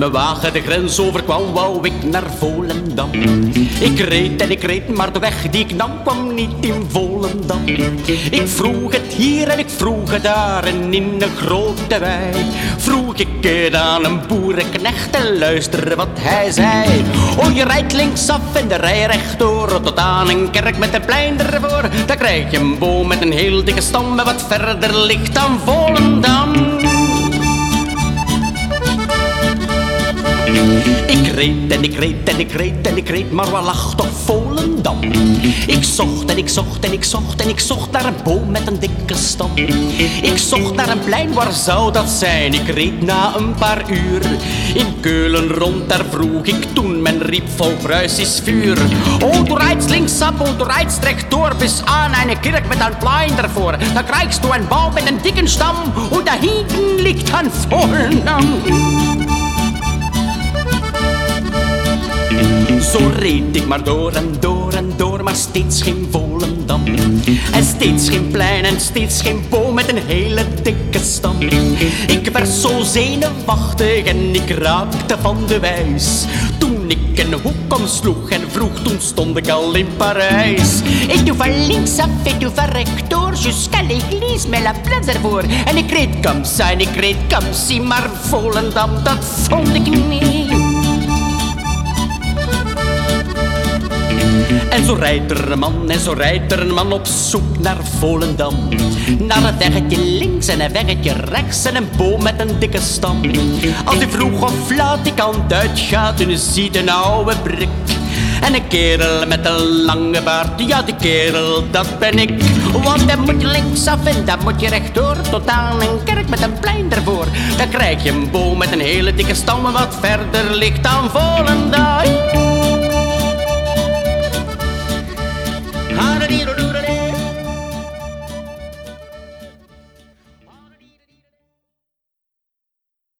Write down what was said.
mijn wagen de grens overkwam, wou ik naar Volendam. Ik reed en ik reed, maar de weg die ik nam kwam niet in Volendam. Ik vroeg het hier en ik vroeg het daar en in een grote wei vroeg ik het aan een boerenknecht en luister wat hij zei. Oh, je rijdt linksaf en de rij rechtdoor tot aan een kerk met een plein ervoor. Dan krijg je een boom met een heel dikke stam en wat verder ligt dan Volendam. Ik reed en ik reed en ik reed en ik reed, maar waar lag toch Volendam? Ik zocht en ik zocht en ik zocht en ik zocht naar een boom met een dikke stam. Ik zocht naar een plein, waar zou dat zijn? Ik reed na een paar uur in Keulen rond, daar vroeg ik toen. Men riep vol Pruisisch vuur. Oh, du rijdt linksaf, oh, du rijdt rechtdoor bis aan een kerk met een plein daarvoor. Dan krijgst du een boom met een dikke stam. Oh, daar hinten ligt aan Volendam. Zo reed ik maar door en door en door, maar steeds geen Volendam. En steeds geen plein en steeds geen boom met een hele dikke stam. Ik werd zo zenuwachtig en ik raakte van de wijs. Toen ik een hoek omsloeg en vroeg, toen stond ik al in Parijs. Ik doe van linksaf, ik doe van rechtdoor, jusqu'à l'église met la place ervoor. En ik reed comme ça en ik reed comme si, maar Volendam, dat vond ik niet. En zo rijdt er een man en zo rijdt er een man op zoek naar Volendam. Naar een weggetje links en een weggetje rechts en een boom met een dikke stam. Als hij vroeg of laat die kant uitgaat, dan ziet een oude brik. En een kerel met een lange baard, ja die kerel, dat ben ik. Want dan moet je linksaf en dan moet je rechtdoor tot aan een kerk met een plein ervoor. Dan krijg je een boom met een hele dikke stam en wat verder ligt dan Volendam.